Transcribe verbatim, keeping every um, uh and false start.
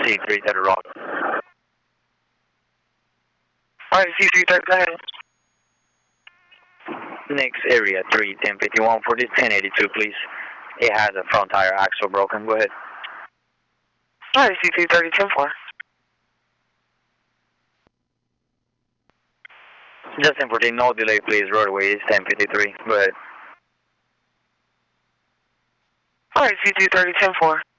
C three thirty rock. Alright, C three thirty, go ahead. Next area three ten fifty-one for this ten eighty-two, please. It has a front tire axle broken. Go ahead. Alright, C three thirty, ten four. Justin fourteen, no delay, please. Roadway is ten fifty-three. Go ahead. Alright, C three thirty, ten four.